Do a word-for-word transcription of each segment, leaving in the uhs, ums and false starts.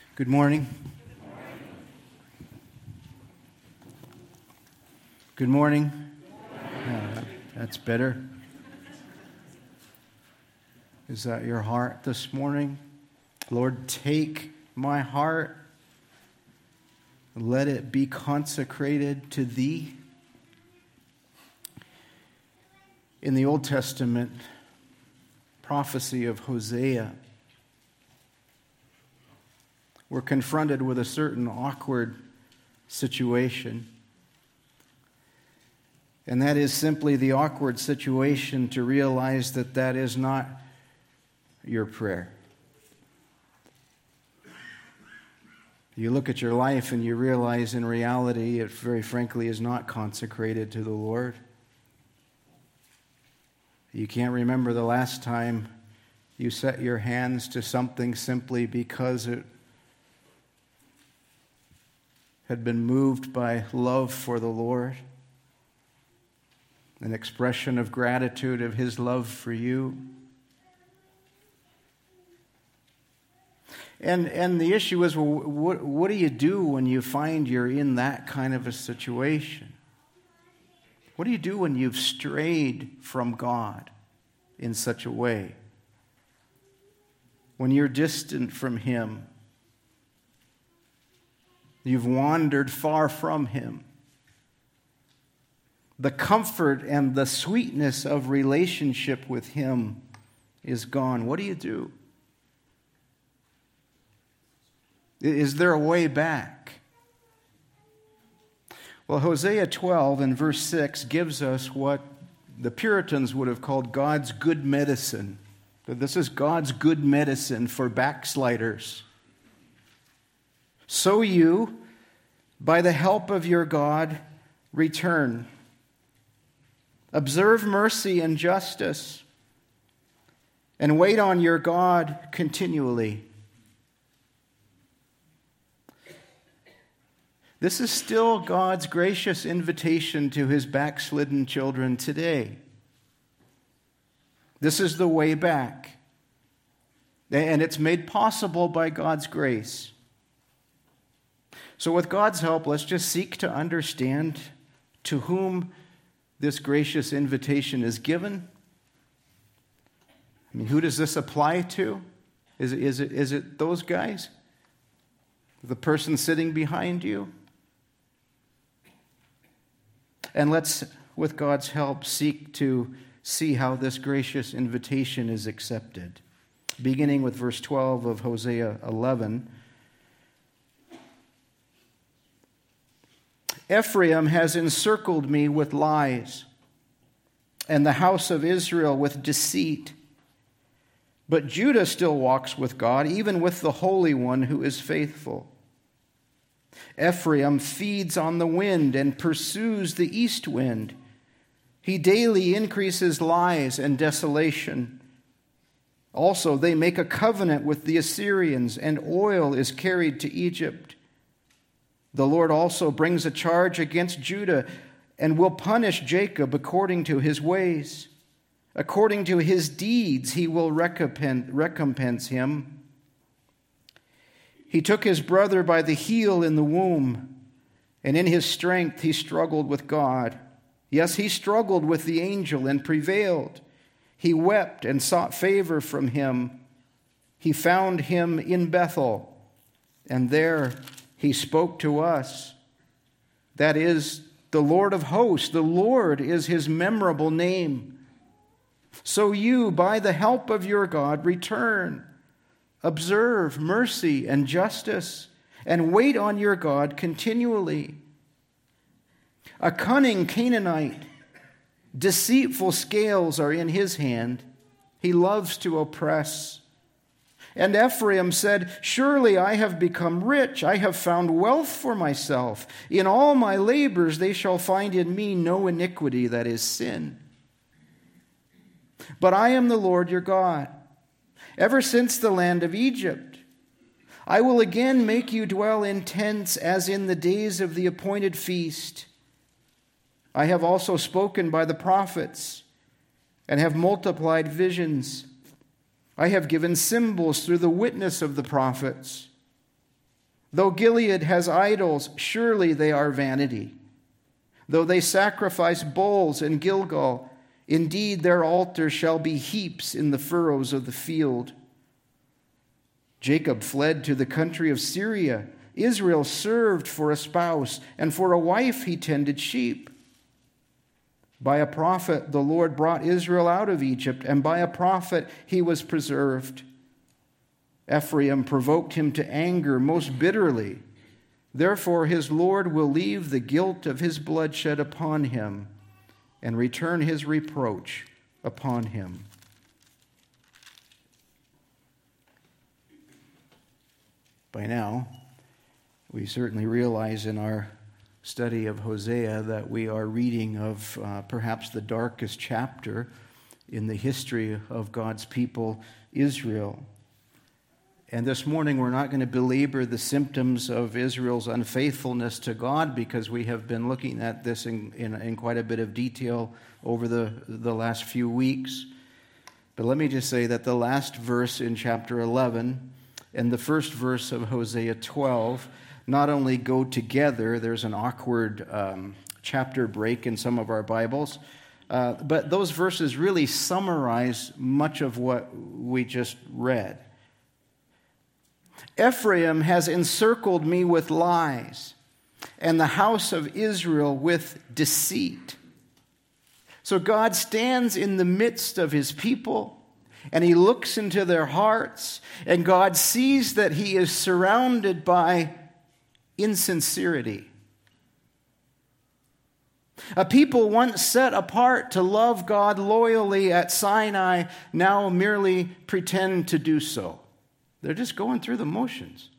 Good morning. Good morning. Uh, that's better. Is that your heart this morning? Lord, take my heart. Let it be consecrated to Thee. In the Old Testament prophecy of Hosea, we're confronted with a certain awkward situation. And that is simply the awkward situation to realize that that is not your prayer. You look at your life and you realize in reality it very frankly is not consecrated to the Lord. You can't remember the last time you set your hands to something simply because it had been moved by love for the Lord, an expression of gratitude of His love for you. And and the issue is, well, what, what do you do when you find you're in that kind of a situation? What do you do when you've strayed from God in such a way? When you're distant from Him? You've wandered far from Him. The comfort and the sweetness of relationship with Him is gone. What do you do? Is there a way back? Well, Hosea twelve and verse six gives us what the Puritans would have called God's good medicine. This is God's good medicine for backsliders. So you, by the help of your God, return. Observe mercy and justice, and wait on your God continually. This is still God's gracious invitation to His backslidden children today. This is the way back, and it's made possible by God's grace. So with God's help, let's just seek to understand to whom this gracious invitation is given. I mean, who does this apply to? Is it, is it, is it those guys? The person sitting behind you? And let's, with God's help, seek to see how this gracious invitation is accepted. Beginning with verse twelve of Hosea eleven. Ephraim has encircled me with lies, and the house of Israel with deceit. But Judah still walks with God, even with the Holy One who is faithful. Ephraim feeds on the wind and pursues the east wind. He daily increases lies and desolation. Also, they make a covenant with the Assyrians, and oil is carried to Egypt. The Lord also brings a charge against Judah and will punish Jacob according to his ways. According to his deeds, he will recompense him. He took his brother by the heel in the womb, and in his strength he struggled with God. Yes, he struggled with the angel and prevailed. He wept and sought favor from him. He found him in Bethel, and there he spoke to us. That is the Lord of hosts. The Lord is his memorable name. So you, by the help of your God, return. Observe mercy and justice, and wait on your God continually. A cunning Canaanite, deceitful scales are in his hand. He loves to oppress. And Ephraim said, surely I have become rich. I have found wealth for myself. In all my labors they shall find in me no iniquity, that is sin. But I am the Lord your God, ever since the land of Egypt. I will again make you dwell in tents as in the days of the appointed feast. I have also spoken by the prophets and have multiplied visions. I have given symbols through the witness of the prophets. Though Gilead has idols, surely they are vanity. Though they sacrifice bulls in Gilgal, indeed their altars shall be heaps in the furrows of the field. Jacob fled to the country of Syria. Israel served for a spouse, and for a wife he tended sheep. By a prophet the Lord brought Israel out of Egypt, and by a prophet he was preserved. Ephraim provoked him to anger most bitterly. Therefore his Lord will leave the guilt of his bloodshed upon him, and return his reproach upon him. By now, we certainly realize in our study of Hosea that we are reading of uh, perhaps the darkest chapter in the history of God's people, Israel. And this morning we're not going to belabor the symptoms of Israel's unfaithfulness to God, because we have been looking at this in, in, in quite a bit of detail over the, the last few weeks. But let me just say that the last verse in chapter eleven and the first verse of Hosea twelve not only go together, there's an awkward um, chapter break in some of our Bibles, uh, but those verses really summarize much of what we just read. Ephraim has encircled me with lies, and the house of Israel with deceit. So God stands in the midst of his people, and he looks into their hearts, and God sees that he is surrounded by insincerity. A people once set apart to love God loyally at Sinai now merely pretend to do so. They're just going through the motions.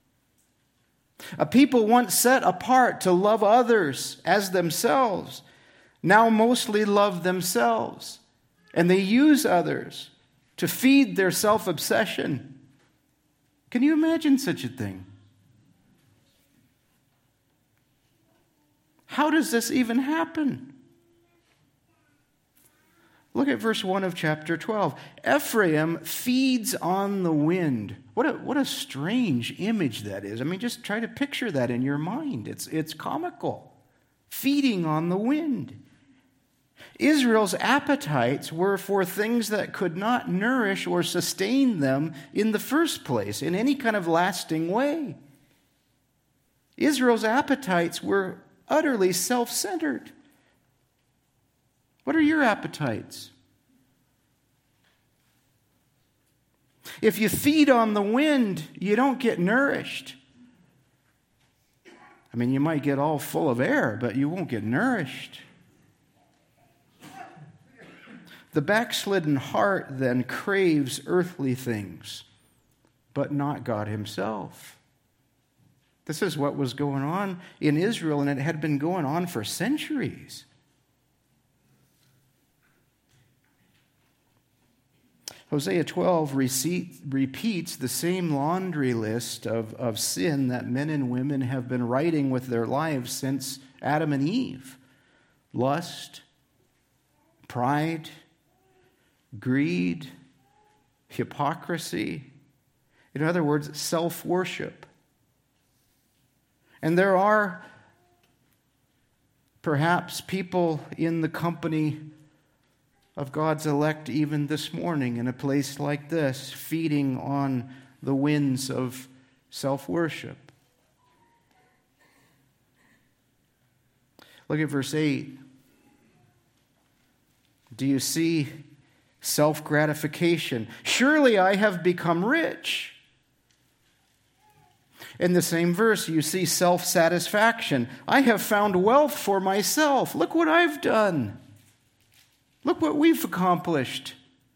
A people once set apart to love others as themselves now mostly love themselves, and they use others to feed their self-obsession. Can you imagine such a thing? How does this even happen? Look at verse one of chapter twelve. Ephraim feeds on the wind. What a, what a strange image that is. I mean, just try to picture that in your mind. It's, it's comical. Feeding on the wind. Israel's appetites were for things that could not nourish or sustain them in the first place, in any kind of lasting way. Israel's appetites were utterly self-centered. What are your appetites? If you feed on the wind, you don't get nourished. I mean, you might get all full of air, but you won't get nourished. The backslidden heart then craves earthly things, but not God himself. This is what was going on in Israel, and it had been going on for centuries. Hosea twelve repeats the same laundry list of, of sin that men and women have been writing with their lives since Adam and Eve. Lust, pride, greed, hypocrisy. In other words, self-worship. And there are perhaps people in the company of God's elect even this morning in a place like this, feeding on the winds of self-worship. Look at verse eight. Do you see self-gratification? Surely I have become rich. In the same verse, you see self-satisfaction. I have found wealth for myself. Look what I've done. Look what we've accomplished.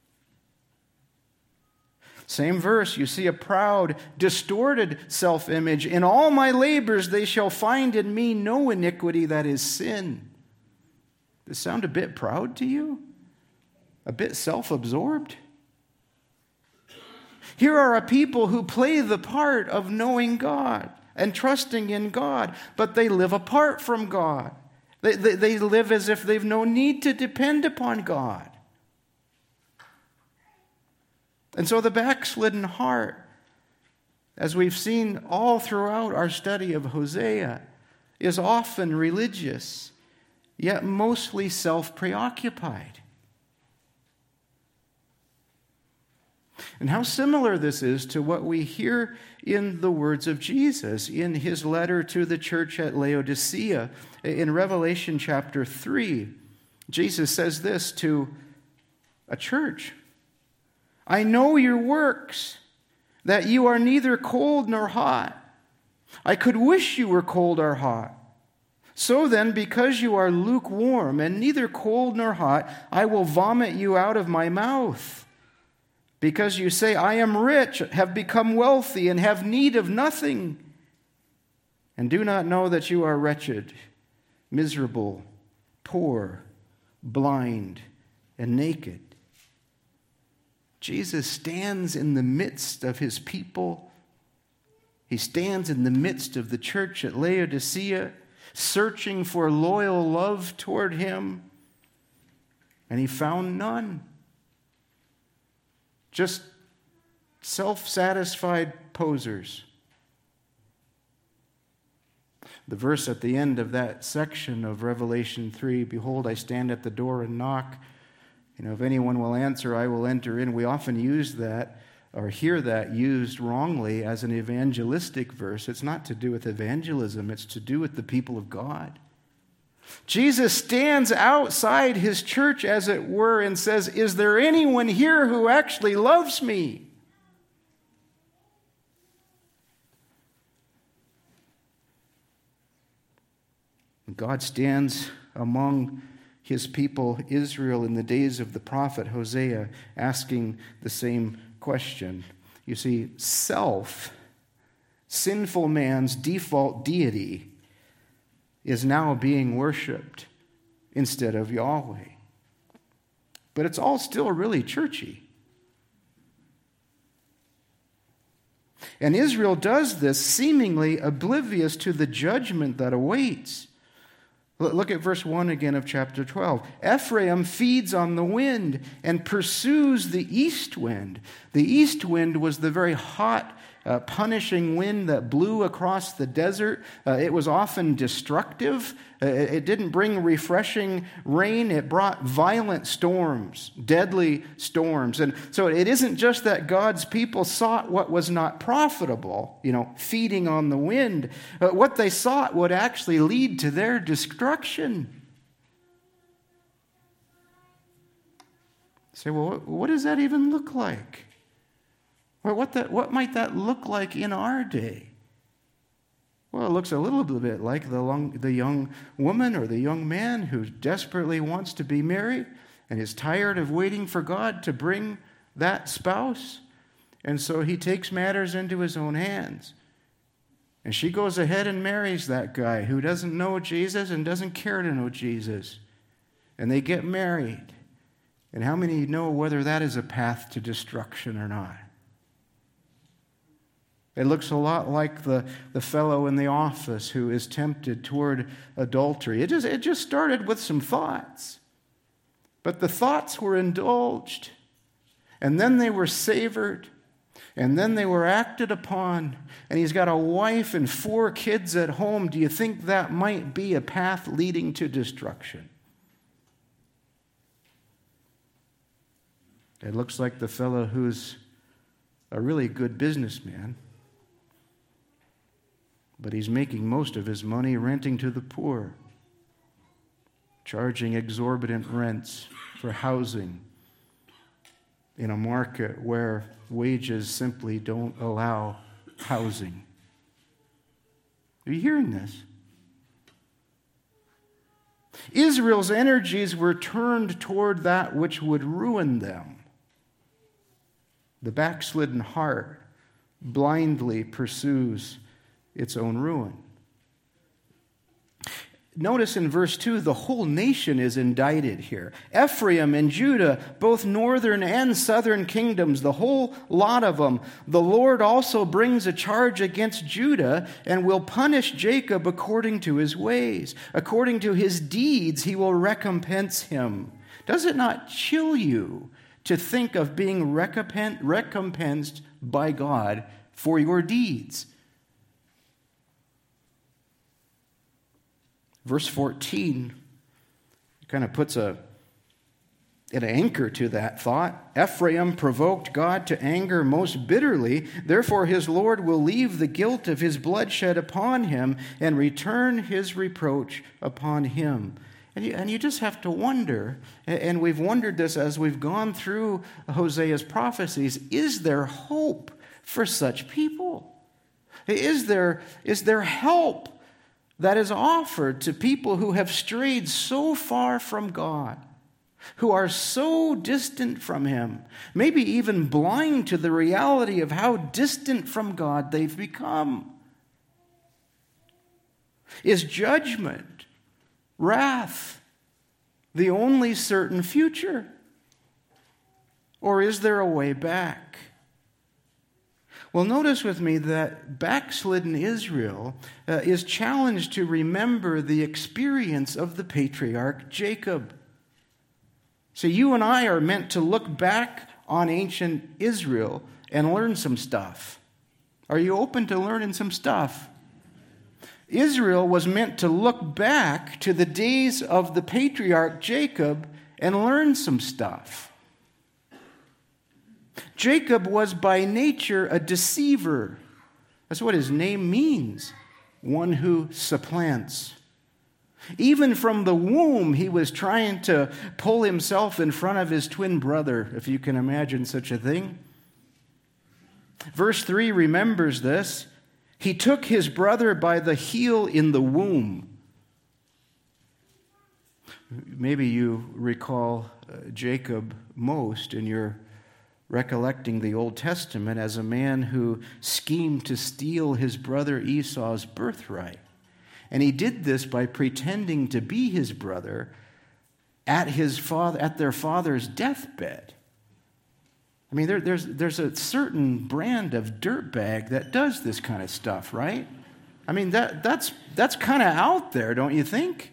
Same verse, you see a proud, distorted self-image. In all my labors they shall find in me no iniquity, that is sin. Does this sound a bit proud to you? A bit self-absorbed? Here are a people who play the part of knowing God and trusting in God, but they live apart from God. They, they, they live as if they've no need to depend upon God. And so the backslidden heart as we've seen all throughout our study of Hosea, is often religious, yet mostly self-preoccupied. And how similar this is to what we hear in the words of Jesus in his letter to the church at Laodicea. In Revelation chapter three, Jesus says this to a church: I know your works, that you are neither cold nor hot. I could wish you were cold or hot. So then, because you are lukewarm and neither cold nor hot, I will vomit you out of my mouth. Because you say, I am rich, have become wealthy, and have need of nothing, and do not know that you are wretched, miserable, poor, blind, and naked. Jesus stands in the midst of his people. He stands in the midst of the church at Laodicea, searching for loyal love toward him, and he found none. Just self-satisfied posers. The verse at the end of that section of Revelation three, behold, I stand at the door and knock. You know, if anyone will answer, I will enter in. We often use that or hear that used wrongly as an evangelistic verse. It's not to do with evangelism. It's to do with the people of God. Jesus stands outside his church, as it were, and says, is there anyone here who actually loves me? God stands among his people Israel in the days of the prophet Hosea, asking the same question. You see, self, sinful man's default deity, is now being worshipped instead of Yahweh. But it's all still really churchy. And Israel does this seemingly oblivious to the judgment that awaits. Look at verse one again of chapter twelve. Ephraim feeds on the wind and pursues the east wind. The east wind was the very hot, uh, punishing wind that blew across the desert. Uh, it was often destructive. Uh, it didn't bring refreshing rain. It brought violent storms, deadly storms. And so it isn't just that God's people sought what was not profitable, you know, feeding on the wind. But what they sought would actually lead to their destruction. Say, well, what, what does that even look like? Or what, that, what might that look like in our day? Well, it looks a little bit like the, long, the young woman or the young man who desperately wants to be married and is tired of waiting for God to bring that spouse. And so he takes matters into his own hands. And she goes ahead and marries that guy who doesn't know Jesus and doesn't care to know Jesus. And they get married. And how many know whether that is a path to destruction or not? It looks a lot like the, the fellow in the office who is tempted toward adultery. It just, it just started with some thoughts. But the thoughts were indulged. And then they were savored. And then they were acted upon. And he's got a wife and four kids at home. Do you think that might be a path leading to destruction? It looks like the fellow who's a really good businessman, but he's making most of his money renting to the poor, charging exorbitant rents for housing in a market where wages simply don't allow housing. Are you hearing this? Israel's energies were turned toward that which would ruin them. The backslidden heart blindly pursues its own ruin. Notice in verse two, the whole nation is indicted here. Ephraim and Judah, both northern and southern kingdoms, the whole lot of them. The Lord also brings a charge against Judah and will punish Jacob according to his ways. According to his deeds, he will recompense him. Does it not chill you to think of being recompensed by God for your deeds. Verse fourteen kind of puts a, an anchor to that thought. Ephraim provoked God to anger most bitterly. Therefore his Lord will leave the guilt of his bloodshed upon him and return his reproach upon him. And you, and you just have to wonder, and we've wondered this as we've gone through Hosea's prophecies, is there hope for such people? Is there, is there help that is offered to people who have strayed so far from God, who are so distant from him, maybe even blind to the reality of how distant from God they've become? Is judgment, wrath, the only certain future? Or is there a way back? Well, notice with me that backslidden Israel uh, is challenged to remember the experience of the patriarch Jacob. So you and I are meant to look back on ancient Israel and learn some stuff. Are you open to learning some stuff? Israel was meant to look back to the days of the patriarch Jacob and learn some stuff. Jacob was by nature a deceiver. That's what his name means, one who supplants. Even from the womb, he was trying to pull himself in front of his twin brother, if you can imagine such a thing. Verse three remembers this. He took his brother by the heel in the womb. Maybe you recall uh, Jacob most in your recollecting the Old Testament as a man who schemed to steal his brother Esau's birthright. And he did this by pretending to be his brother at his father, at their father's deathbed. I mean, there, there's, there's a certain brand of dirtbag that does this kind of stuff, right? I mean, that, that's, that's kind of out there, don't you think?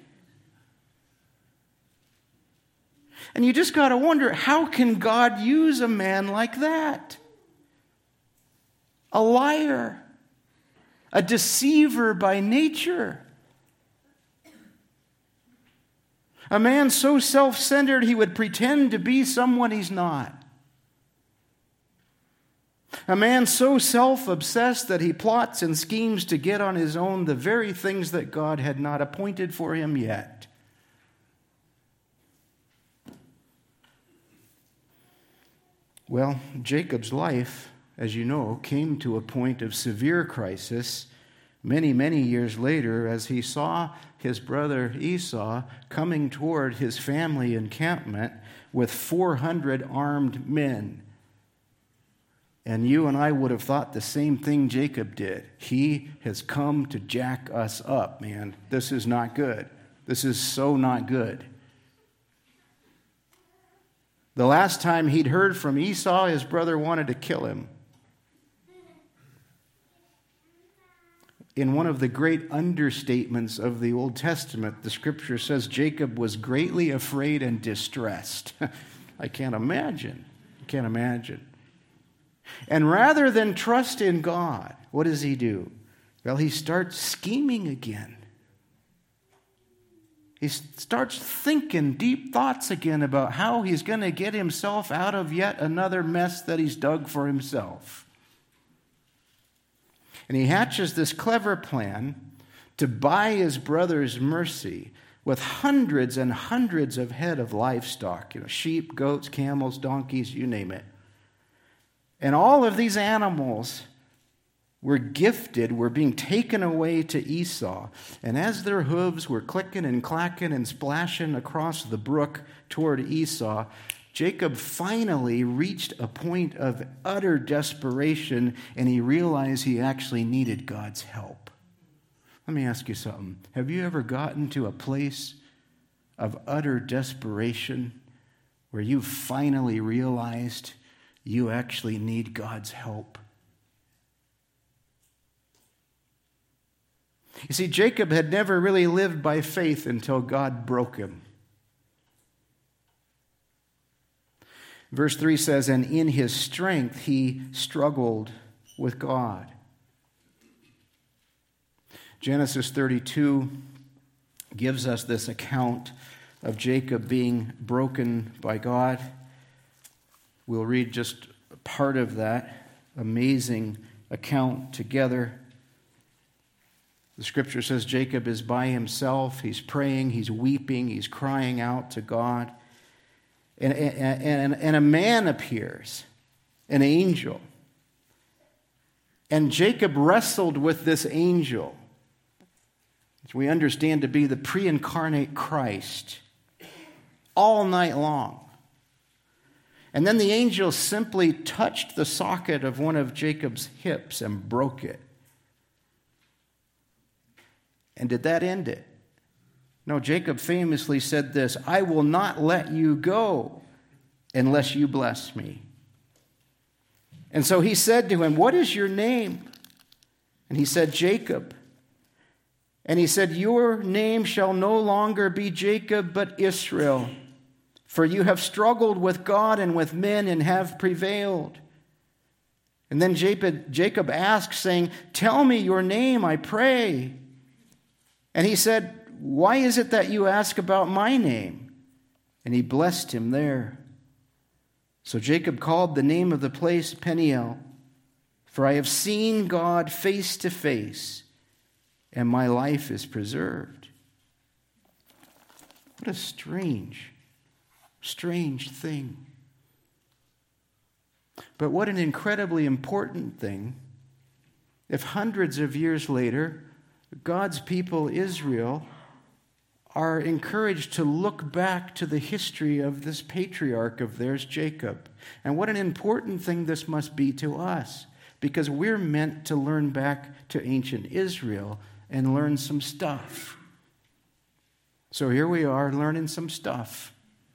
And you just got to wonder, how can God use a man like that? A liar, a deceiver by nature. A man so self-centered he would pretend to be someone he's not. A man so self-obsessed that he plots and schemes to get on his own the very things that God had not appointed for him yet. Well, Jacob's life, as you know, came to a point of severe crisis many, many years later as he saw his brother Esau coming toward his family encampment with four hundred armed men. And you and I would have thought the same thing Jacob did. He has come to jack us up, man. This is not good. This is so not good. The last time he'd heard from Esau, his brother wanted to kill him. In one of the great understatements of the Old Testament, the scripture says Jacob was greatly afraid and distressed. I can't imagine. I can't imagine. And rather than trust in God, what does he do? Well, he starts scheming again. He starts thinking deep thoughts again about how he's going to get himself out of yet another mess that he's dug for himself. And he hatches this clever plan to buy his brother's mercy with hundreds and hundreds of head of livestock, you know, sheep, goats, camels, donkeys, you name it. And all of these animals were gifted, were being taken away to Esau. And as their hooves were clicking and clacking and splashing across the brook toward Esau, Jacob finally reached a point of utter desperation, and he realized he actually needed God's help. Let me ask you something. Have you ever gotten to a place of utter desperation where you finally realized you actually need God's help? You see, Jacob had never really lived by faith until God broke him. Verse three says, and in his strength he struggled with God. Genesis thirty-two gives us this account of Jacob being broken by God. We'll read just part of that amazing account together. The scripture says Jacob is by himself. He's praying, he's weeping, he's crying out to God. And, and, and, and a man appears, an angel. And Jacob wrestled with this angel, which we understand to be the pre-incarnate Christ, all night long. And then the angel simply touched the socket of one of Jacob's hips and broke it. And did that end it? No, Jacob famously said this, "I will not let you go unless you bless me." And so he said to him, "What is your name?" And he said, "Jacob." And he said, "Your name shall no longer be Jacob, but Israel. For you have struggled with God and with men and have prevailed." And then Jacob, Jacob asked, saying, "Tell me your name, I pray." And he said, "Why is it that you ask about my name?" And he blessed him there. So Jacob called the name of the place Peniel, for I have seen God face to face, and my life is preserved. What a strange, strange thing. But what an incredibly important thing if hundreds of years later, God's people, Israel, are encouraged to look back to the history of this patriarch of theirs, Jacob. And what an important thing this must be to us, because we're meant to learn back to ancient Israel and learn some stuff. So here we are learning some stuff.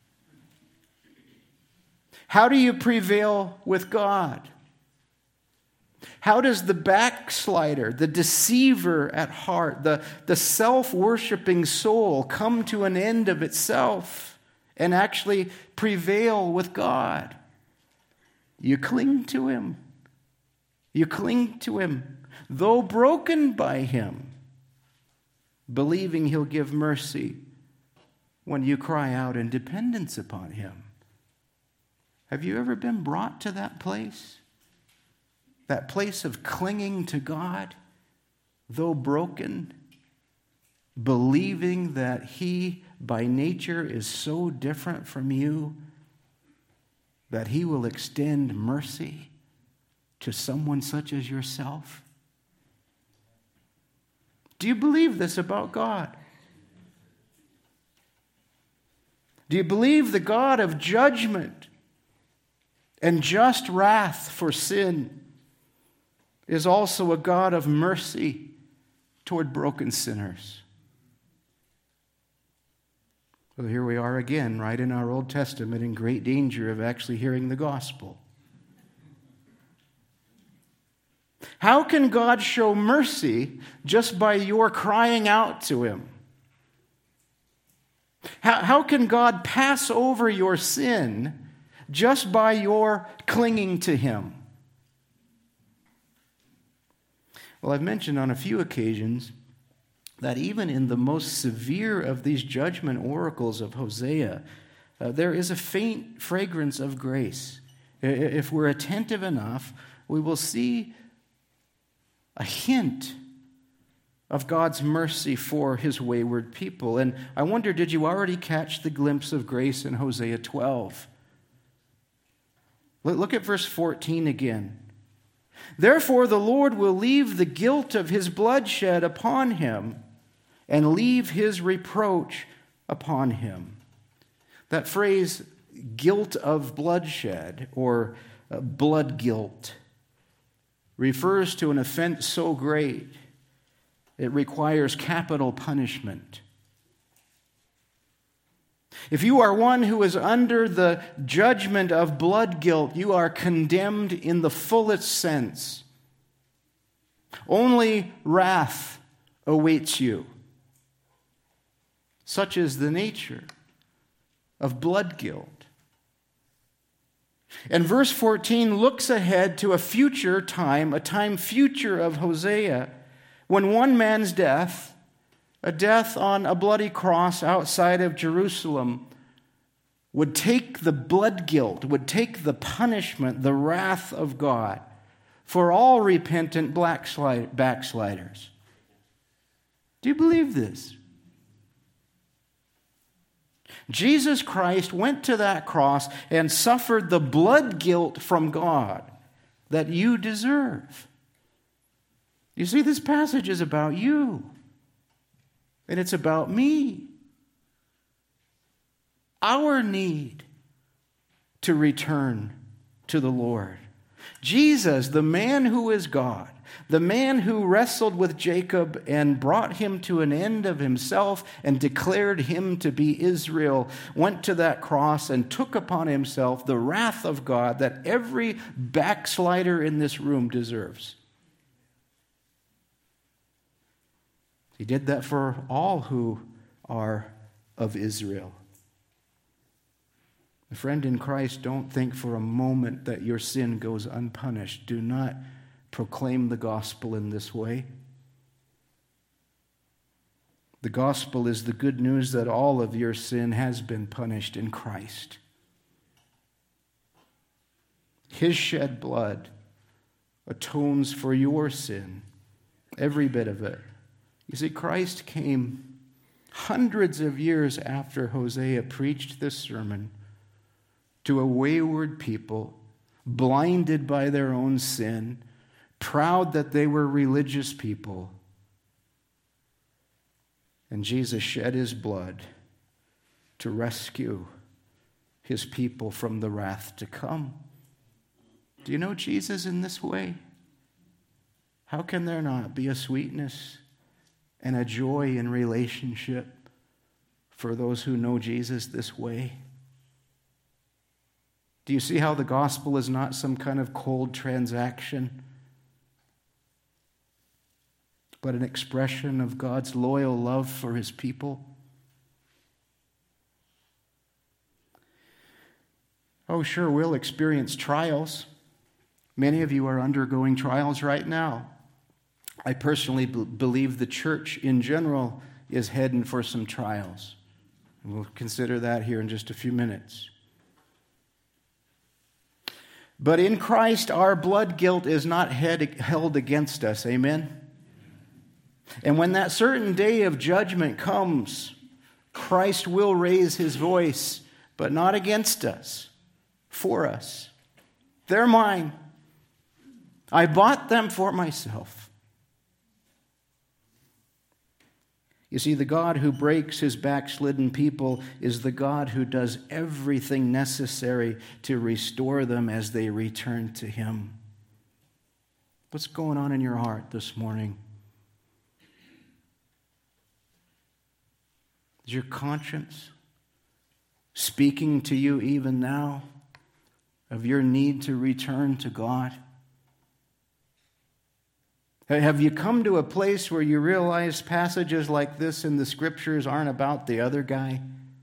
How do you prevail with God? How does the backslider, the deceiver at heart, the, the self-worshiping soul come to an end of itself and actually prevail with God? You cling to Him. You cling to Him, though broken by Him, believing He'll give mercy when you cry out in dependence upon Him. Have you ever been brought to that place? That place of clinging to God, though broken, believing that He by nature is so different from you that He will extend mercy to someone such as yourself? Do you believe this about God? Do you believe the God of judgment and just wrath for sin is also a God of mercy toward broken sinners? Well, here we are again, right in our Old Testament, in great danger of actually hearing the gospel. How can God show mercy just by your crying out to Him? How, how can God pass over your sin just by your clinging to Him? Well, I've mentioned on a few occasions that even in the most severe of these judgment oracles of Hosea, uh, there is a faint fragrance of grace. If we're attentive enough, we will see a hint of God's mercy for His wayward people. And I wonder, did you already catch the glimpse of grace in Hosea twelve? Look at verse fourteen again. "Therefore the Lord will leave the guilt of his bloodshed upon him and leave his reproach upon him." That phrase, guilt of bloodshed, or uh, blood guilt, refers to an offense so great it requires capital punishment. If you are one who is under the judgment of blood guilt, you are condemned in the fullest sense. Only wrath awaits you. Such is the nature of blood guilt. And verse fourteen looks ahead to a future time, a time future of Hosea, when one man's death, a death on a bloody cross outside of Jerusalem, would take the blood guilt, would take the punishment, the wrath of God for all repentant backsliders. Do you believe this? Jesus Christ went to that cross and suffered the blood guilt from God that you deserve. You see, this passage is about you, and it's about me. Our need to return to the Lord. Jesus, the man who is God, the man who wrestled with Jacob and brought him to an end of himself and declared him to be Israel, went to that cross and took upon himself the wrath of God that every backslider in this room deserves. He did that for all who are of Israel. Friend in Christ, don't think for a moment that your sin goes unpunished. Do not proclaim the gospel in this way. The gospel is the good news that all of your sin has been punished in Christ. His shed blood atones for your sin, every bit of it. You see, Christ came hundreds of years after Hosea preached this sermon to a wayward people, blinded by their own sin, proud that they were religious people. And Jesus shed his blood to rescue his people from the wrath to come. Do you know Jesus in this way? How can there not be a sweetness and a joy in relationship for those who know Jesus this way? Do you see how the gospel is not some kind of cold transaction, but an expression of God's loyal love for his people? Oh, sure, we'll experience trials. Many of you are undergoing trials right now. I personally b- believe the church in general is heading for some trials. And we'll consider that here in just a few minutes. But in Christ, our blood guilt is not head, held against us. Amen? And when that certain day of judgment comes, Christ will raise his voice, but not against us, for us. They're mine. I bought them for myself. You see, the God who breaks his backslidden people is the God who does everything necessary to restore them as they return to him. What's going on in your heart this morning? Is your conscience speaking to you even now of your need to return to God? Have you come to a place where you realize passages like this in the scriptures aren't about the other guy?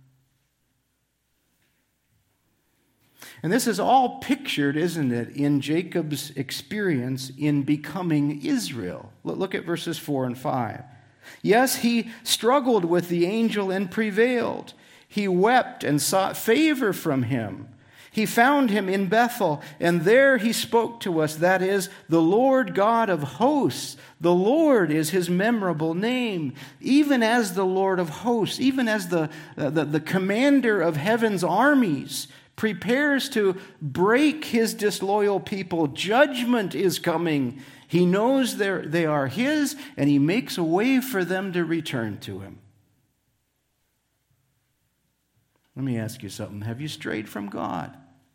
And this is all pictured, isn't it, in Jacob's experience in becoming Israel. Look at verses four and five. Yes, he struggled with the angel and prevailed. He wept and sought favor from him. He found him in Bethel, and there he spoke to us. That is, the Lord God of hosts. The Lord is his memorable name. Even as the Lord of hosts, even as the, uh, the, the commander of heaven's armies prepares to break his disloyal people, judgment is coming. He knows they are his, and he makes a way for them to return to him. Let me ask you something. Have you strayed from God?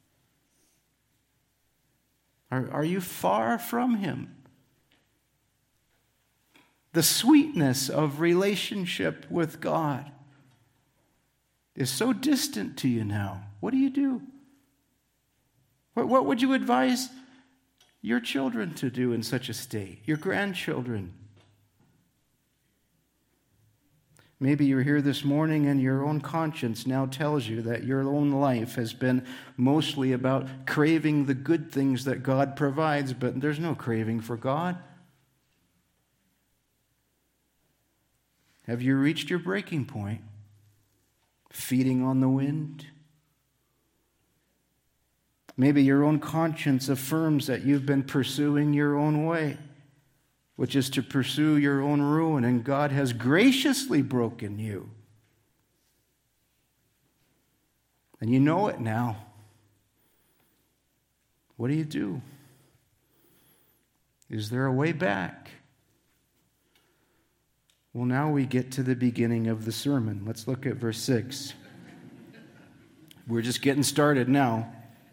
Are, are you far from him? The sweetness of relationship with God is so distant to you now. What do you do? What, what would you advise your children to do in such a state? Your grandchildren? Maybe you're here this morning and your own conscience now tells you that your own life has been mostly about craving the good things that God provides, but there's no craving for God. Have you reached your breaking point? Feeding on the wind? Maybe your own conscience affirms that you've been pursuing your own way, which is to pursue your own ruin, and God has graciously broken you. And you know it now. What do you do? Is there a way back? Well, now we get to the beginning of the sermon. Let's look at verse six. We're just getting started now.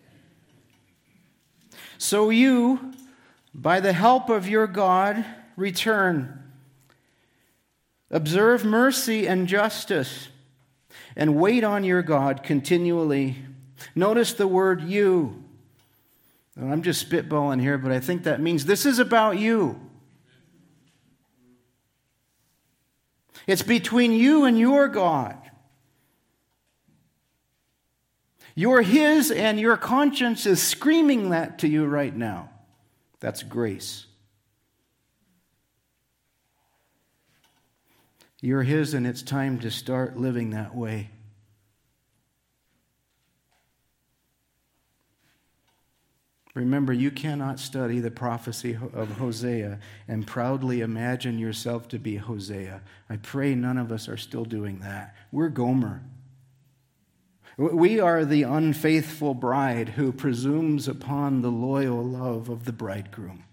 So you, by the help of your God, return. Observe mercy and justice, and wait on your God continually. Notice the word you. I'm just spitballing here, but I think that means this is about you. It's between you and your God. You're His, and your conscience is screaming that to you right now. That's grace. You're His, and it's time to start living that way. Remember, you cannot study the prophecy of Hosea and proudly imagine yourself to be Hosea. I pray none of us are still doing that. We're Gomer. We are the unfaithful bride who presumes upon the loyal love of the bridegroom.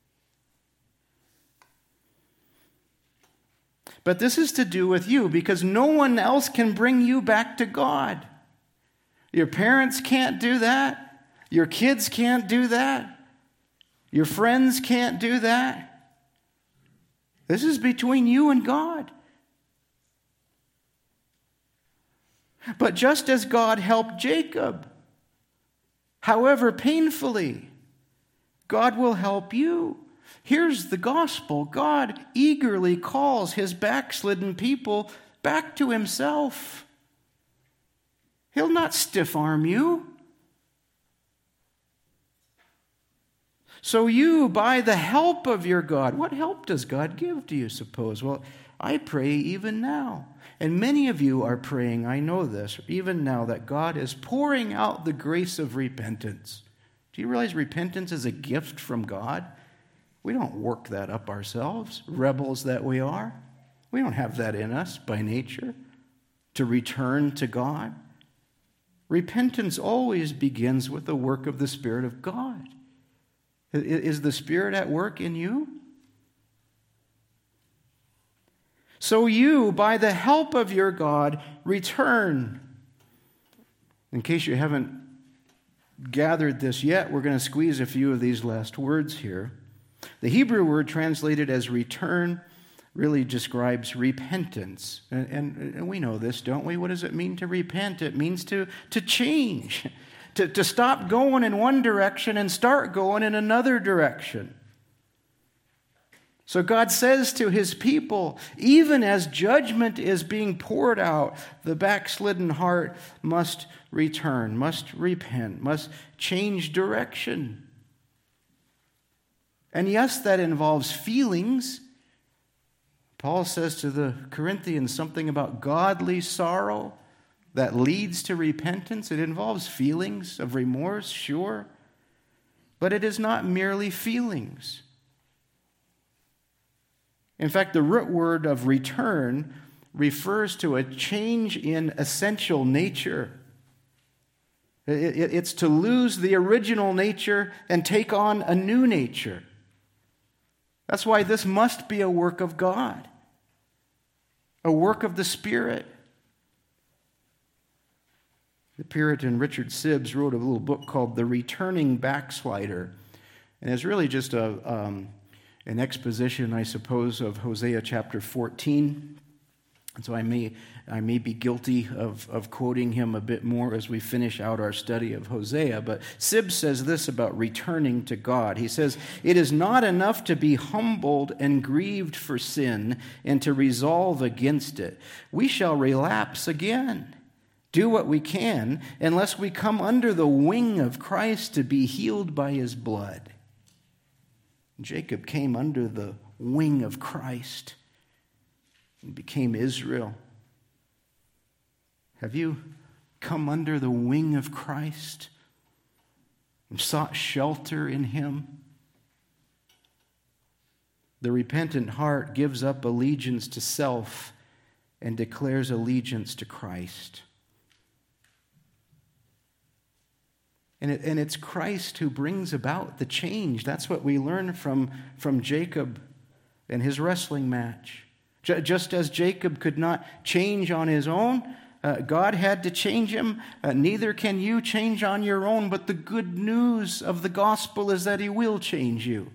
But this is to do with you because no one else can bring you back to God. Your parents can't do that. Your kids can't do that. Your friends can't do that. This is between you and God. But just as God helped Jacob, however painfully, God will help you. Here's the gospel. God eagerly calls His backslidden people back to Himself. He'll not stiff-arm you. So you, by the help of your God, what help does God give, do you suppose? Well, I pray even now. And many of you are praying, I know this, even now, that God is pouring out the grace of repentance. Do you realize repentance is a gift from God? We don't work that up ourselves, rebels that we are. We don't have that in us by nature, to return to God. Repentance always begins with the work of the Spirit of God. Is the Spirit at work in you? So you, by the help of your God, return. In case you haven't gathered this yet, we're going to squeeze a few of these last words here. The Hebrew word translated as return really describes repentance. And, and, and we know this, don't we? What does it mean to repent? It means to, to change. To, to stop going in one direction and start going in another direction. So God says to His people, even as judgment is being poured out, the backslidden heart must return, must repent, must change direction. And yes, that involves feelings. Paul says to the Corinthians something about godly sorrow that leads to repentance. It involves feelings of remorse, sure, but it is not merely feelings. In fact, the root word of return refers to a change in essential nature. It's to lose the original nature and take on a new nature. That's why this must be a work of God, a work of the Spirit. The Puritan Richard Sibbes wrote a little book called The Returning Backslider. And it's really just a um, an exposition, I suppose, of Hosea chapter fourteen. And so I may I may be guilty of, of quoting him a bit more as we finish out our study of Hosea. But Sibbes says this about returning to God. He says, "It is not enough to be humbled and grieved for sin and to resolve against it. We shall relapse again. Do what we can unless we come under the wing of Christ to be healed by his blood." Jacob came under the wing of Christ and became Israel. Have you come under the wing of Christ and sought shelter in him? The repentant heart gives up allegiance to self and declares allegiance to Christ. And, it, and it's Christ who brings about the change. That's what we learn from, from Jacob and his wrestling match. Just as Jacob could not change on his own, uh, God had to change him. Uh, neither can you change on your own, but the good news of the gospel is that he will change you.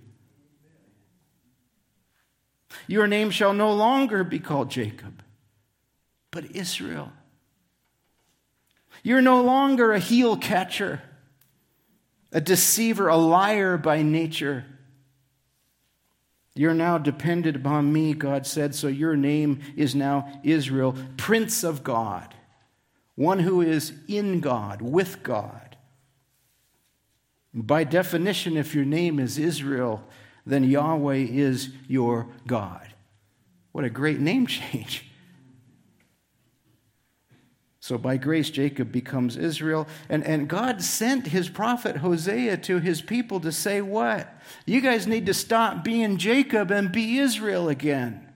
Your name shall no longer be called Jacob, but Israel. You're no longer a heel catcher, a deceiver, a liar by nature. You're now dependent upon me, God said, so your name is now Israel, Prince of God, one who is in God, with God. By definition, if your name is Israel, then Yahweh is your God. What a great name change. So by grace, Jacob becomes Israel. And, and God sent his prophet Hosea to his people to say what? You guys need to stop being Jacob and be Israel again.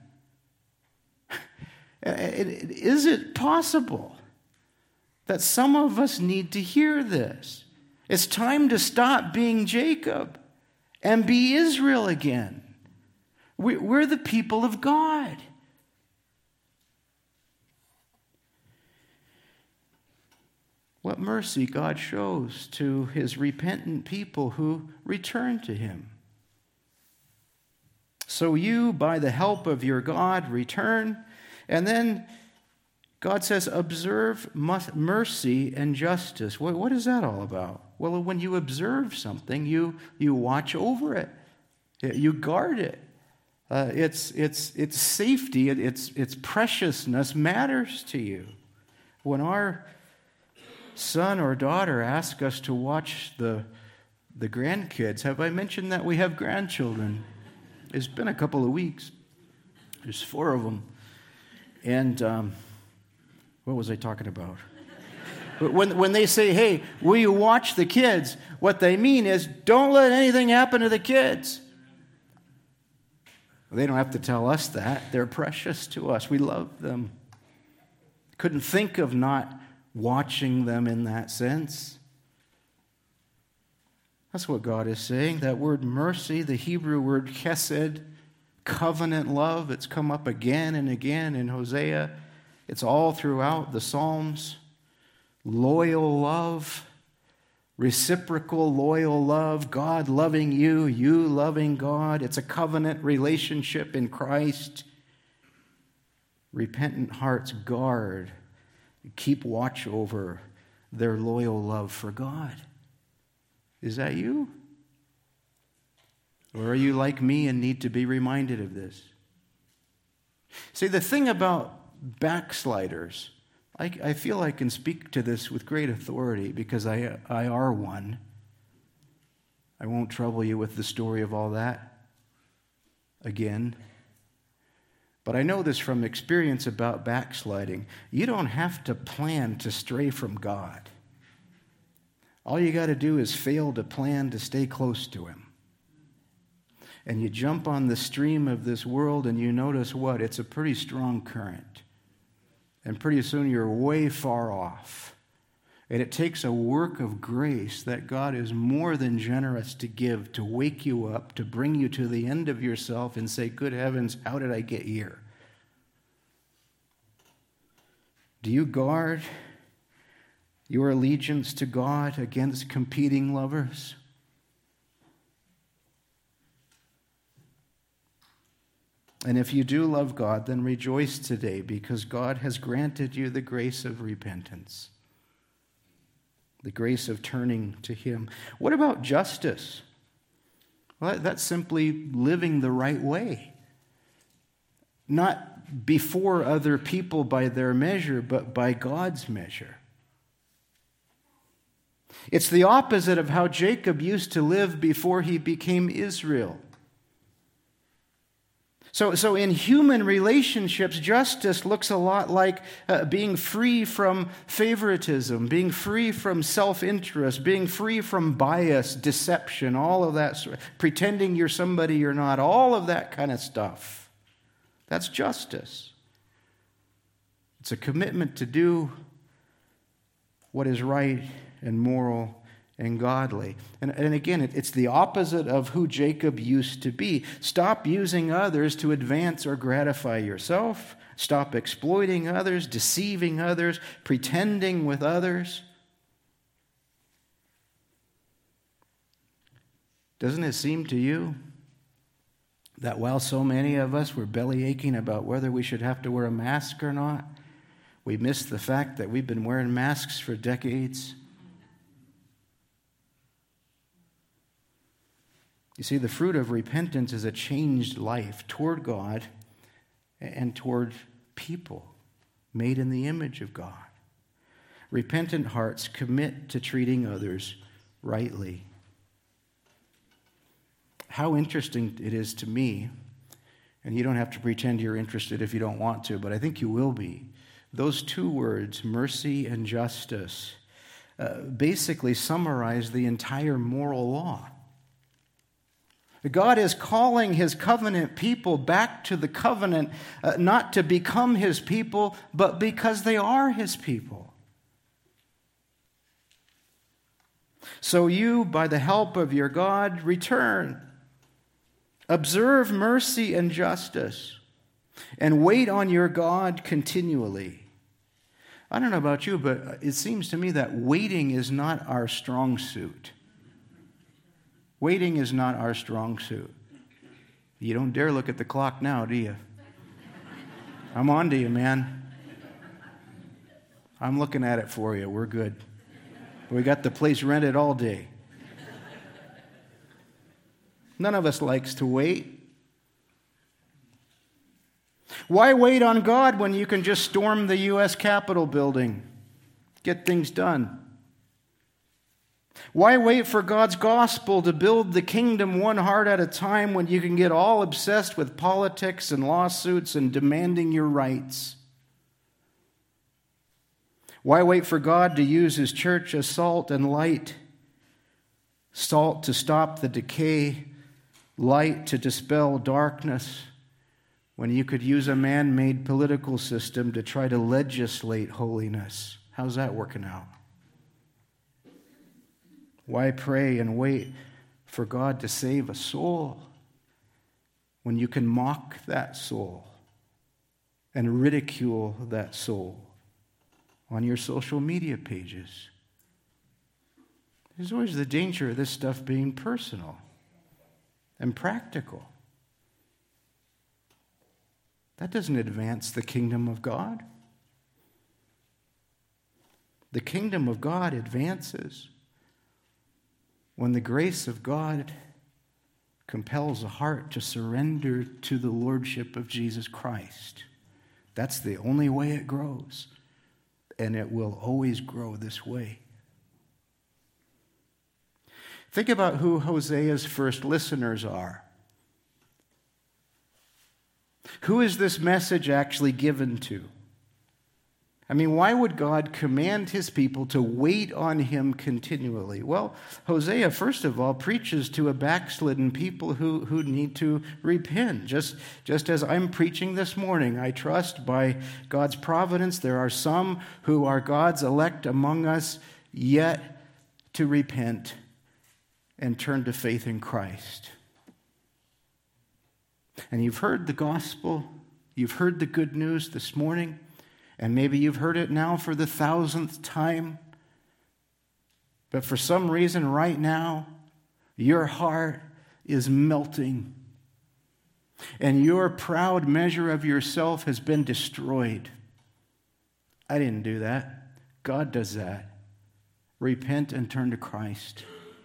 Is it possible that some of us need to hear this? It's time to stop being Jacob and be Israel again. We're the people of God. What mercy God shows to his repentant people who return to him. So you, by the help of your God, return. And then God says, observe mercy and justice. What, what is that all about? Well, when you observe something, you, you watch over it. You guard it. Uh, its, its, its safety, its, its preciousness matters to you. When our son or daughter ask us to watch the, the grandkids, have I mentioned that we have grandchildren? It's been a couple of weeks. There's four of them. And um, what was I talking about? When, when they say, hey, will you watch the kids? What they mean is, don't let anything happen to the kids. They don't have to tell us that. They're precious to us. We love them. Couldn't think of not watching them in that sense. That's what God is saying. That word mercy, the Hebrew word chesed, covenant love, it's come up again and again in Hosea. It's all throughout the Psalms. Loyal love, reciprocal loyal love, God loving you, you loving God. It's a covenant relationship in Christ. Repentant hearts guard, keep watch over their loyal love for God. Is that you? Or are you like me and need to be reminded of this? See, the thing about backsliders, I, I feel I can speak to this with great authority because I, I are one. I won't trouble you with the story of all that again. But I know this from experience about backsliding. You don't have to plan to stray from God. All you got to do is fail to plan to stay close to him. And you jump on the stream of this world and you notice what? It's a pretty strong current. And pretty soon you're way far off. And it takes a work of grace that God is more than generous to give to wake you up, to bring you to the end of yourself and say, good heavens, how did I get here? Do you guard your allegiance to God against competing lovers? And if you do love God, then rejoice today, because God has granted you the grace of repentance, the grace of turning to Him. What about justice? Well, that's simply living the right way. Not before other people by their measure, but by God's measure. It's the opposite of how Jacob used to live before he became Israel. So, so in human relationships, justice looks a lot like uh, being free from favoritism, being free from self-interest, being free from bias, deception, all of that, pretending you're somebody you're not, all of that kind of stuff. That's justice. It's a commitment to do what is right and moral and godly. And, and again, it, it's the opposite of who Jacob used to be. Stop using others to advance or gratify yourself. Stop exploiting others, deceiving others, pretending with others. Doesn't it seem to you that while so many of us were belly aching about whether we should have to wear a mask or not, we missed the fact that we've been wearing masks for decades? You see, the fruit of repentance is a changed life toward God and toward people made in the image of God. Repentant hearts commit to treating others rightly. How interesting it is to me, and you don't have to pretend you're interested if you don't want to, but I think you will be. Those two words, mercy and justice, uh, basically summarize the entire moral law. God is calling His covenant people back to the covenant, uh, not to become His people, but because they are His people. So you, by the help of your God, return. Observe mercy and justice, and wait on your God continually. I don't know about you, but it seems to me that waiting is not our strong suit. Waiting is not our strong suit. You don't dare look at the clock now, do you? I'm on to you, man. I'm looking at it for you. We're good. We got the place rented all day. None of us likes to wait. Why wait on God when you can just storm the U S Capitol building? Get things done. Why wait for God's gospel to build the kingdom one heart at a time when you can get all obsessed with politics and lawsuits and demanding your rights? Why wait for God to use His church as salt and light? Salt to stop the decay, light to dispel darkness, when you could use a man-made political system to try to legislate holiness? How's that working out? Why pray and wait for God to save a soul when you can mock that soul and ridicule that soul on your social media pages? There's always the danger of this stuff being personal and practical. That doesn't advance the kingdom of God. The kingdom of God advances when the grace of God compels a heart to surrender to the lordship of Jesus Christ. That's the only way it grows, and it will always grow this way. Think about who Hosea's first listeners are. Who is this message actually given to? I mean, why would God command His people to wait on Him continually? Well, Hosea, first of all, preaches to a backslidden people who, who need to repent. Just, just as I'm preaching this morning, I trust by God's providence there are some who are God's elect among us yet to repent and turn to faith in Christ. And you've heard the gospel, you've heard the good news this morning, and maybe you've heard it now for the thousandth time. But for some reason right now, your heart is melting. and your proud measure of yourself has been destroyed. I didn't do that. God does that. Repent and turn to Christ.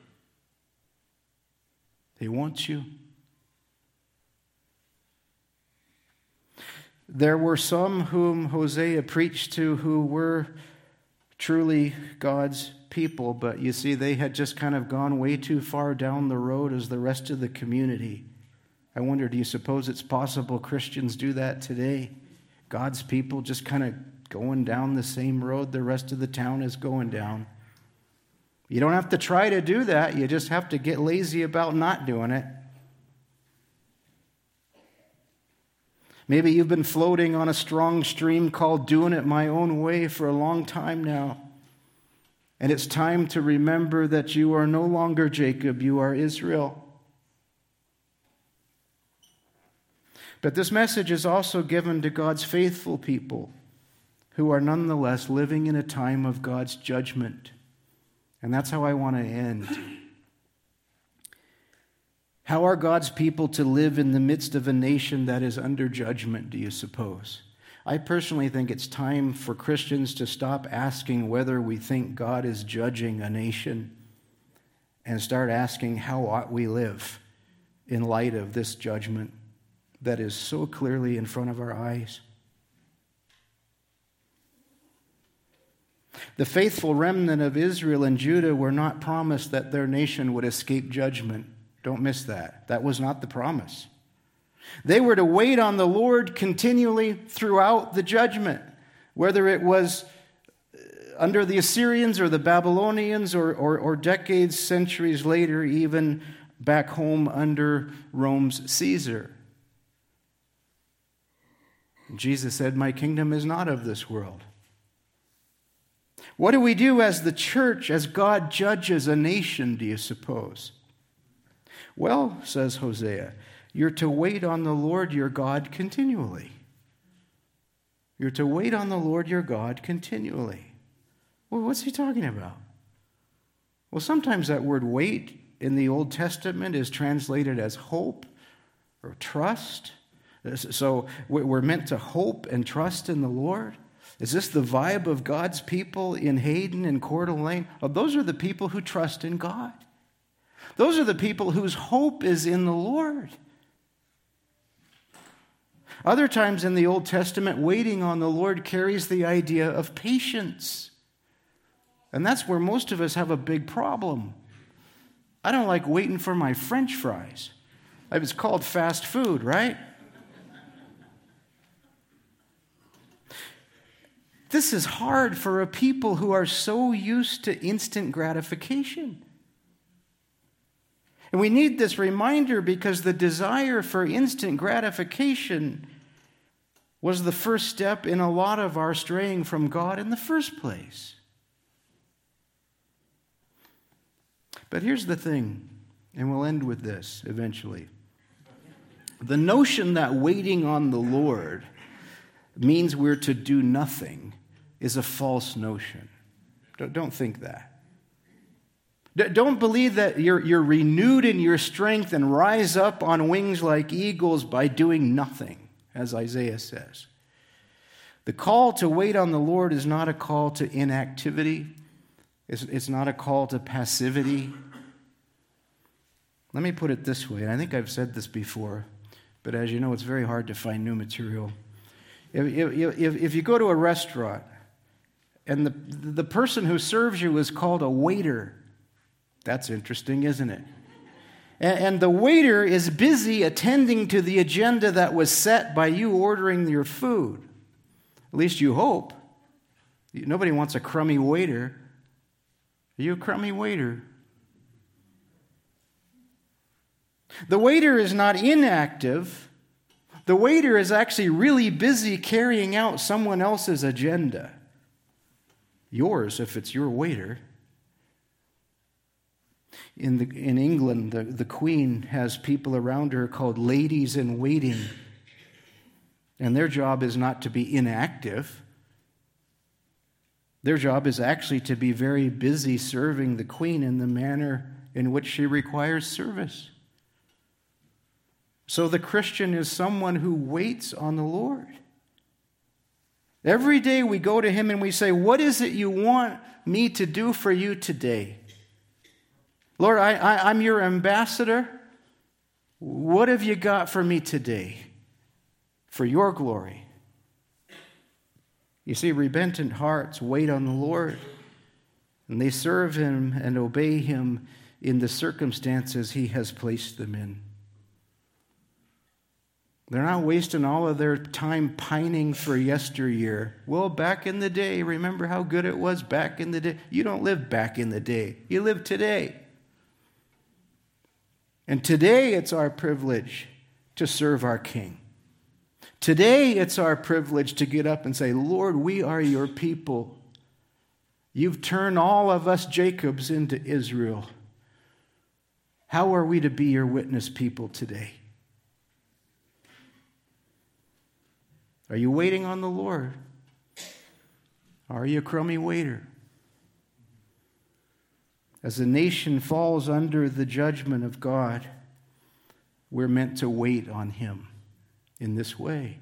He wants you. There were some whom Hosea preached to who were truly God's people, but you see, they had just kind of gone way too far down the road as the rest of the community. I wonder, do you suppose it's possible Christians do that today? God's people just kind of going down the same road the rest of the town is going down. You don't have to try to do that. You just have to get lazy about not doing it. Maybe you've been floating on a strong stream called doing it my own way for a long time now. And it's time to remember that you are no longer Jacob, you are Israel. But this message is also given to God's faithful people who are nonetheless living in a time of God's judgment. And that's how I want to end. How are God's people to live in the midst of a nation that is under judgment, do you suppose? I personally think it's time for Christians to stop asking whether we think God is judging a nation and start asking how ought we live in light of this judgment that is so clearly in front of our eyes. The faithful remnant of Israel and Judah were not promised that their nation would escape judgment. Don't miss that. That was not the promise. They were to wait on the Lord continually throughout the judgment, whether it was under the Assyrians or the Babylonians or, or, or decades, centuries later, even back home under Rome's Caesar. Jesus said, "My kingdom is not of this world." What do we do as the church, as God judges a nation, do you suppose? Well, says Hosea, you're to wait on the Lord your God continually. You're to wait on the Lord your God continually. Well, what's he talking about? Well, sometimes that word wait in the Old Testament is translated as hope or trust. So we're meant to hope and trust in the Lord. Is this the vibe of God's people in Hayden and Coeur d'Alene? Oh, those are the people who trust in God. Those are the people whose hope is in the Lord. Other times in the Old Testament, waiting on the Lord carries the idea of patience. And that's where most of us have a big problem. I don't like waiting for my French fries. It's called fast food, right? This is hard for a people who are so used to instant gratification. And we need this reminder because the desire for instant gratification was the first step in a lot of our straying from God in the first place. But here's the thing, and we'll end with this eventually. The notion that waiting on the Lord means we're to do nothing is a false notion. Don't think that. Don't believe that you're, you're renewed in your strength and rise up on wings like eagles by doing nothing, as Isaiah says. The call to wait on the Lord is not a call to inactivity. It's, it's not a call to passivity. Let me put it this way, and I think I've said this before, but as you know, it's very hard to find new material. If, if, if you go to a restaurant and the, the person who serves you is called a waiter, that's interesting, isn't it? And, and the waiter is busy attending to the agenda that was set by you ordering your food. At least you hope. Nobody wants a crummy waiter. Are you a crummy waiter? The waiter is not inactive. The waiter is actually really busy carrying out someone else's agenda. Yours, if it's your waiter. In, the, in England, the, the Queen has people around her called ladies in waiting. And their job is not to be inactive. Their job is actually to be very busy serving the Queen in the manner in which she requires service. So the Christian is someone who waits on the Lord. Every day we go to him and we say, what is it you want me to do for you today? Lord, I, I, I'm your ambassador. What have you got for me today? For your glory. You see, repentant hearts wait on the Lord, and they serve him and obey him in the circumstances he has placed them in. They're not wasting all of their time pining for yesteryear. Well, back in the day, remember how good it was back in the day? You don't live back in the day. You live today. And today it's our privilege to serve our King. Today it's our privilege to get up and say, Lord, we are your people. You've turned all of us Jacobs into Israel. How are we to be your witness people today? Are you waiting on the Lord? Are you a crummy waiter? As the nation falls under the judgment of God, we're meant to wait on him in this way.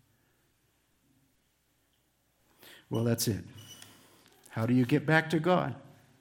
Well, that's it. How do you get back to God?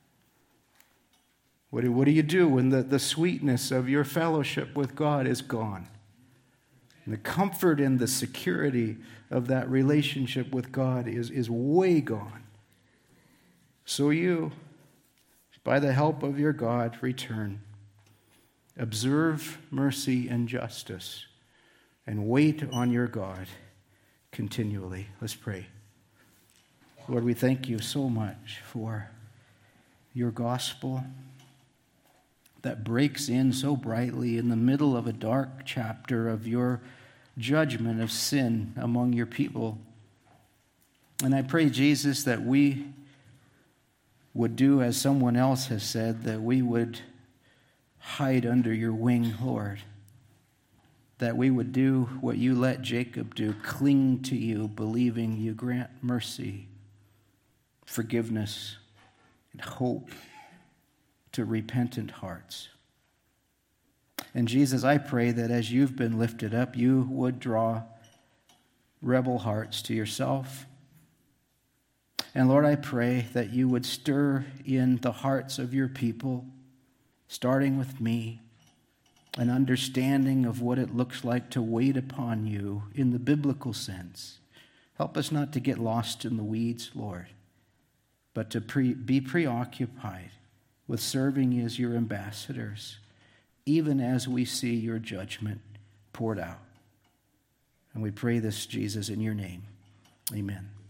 What do, what do you do when the, the sweetness of your fellowship with God is gone? And the comfort and the security of that relationship with God is, is way gone. So you, by the help of your God, return. Observe mercy and justice and wait on your God continually. Let's pray. Lord, we thank you so much for your gospel that breaks in so brightly in the middle of a dark chapter of your judgment of sin among your people. And I pray, Jesus, that we would do as someone else has said, that we would hide under your wing, Lord. That we would do what you let Jacob do, cling to you, believing you grant mercy, forgiveness, and hope to repentant hearts. And Jesus, I pray that as you've been lifted up, you would draw rebel hearts to yourself. And Lord, I pray that you would stir in the hearts of your people, starting with me, an understanding of what it looks like to wait upon you in the biblical sense. Help us not to get lost in the weeds, Lord, but to pre- be preoccupied with serving you as your ambassadors, even as we see your judgment poured out. And we pray this, Jesus, in your name. Amen.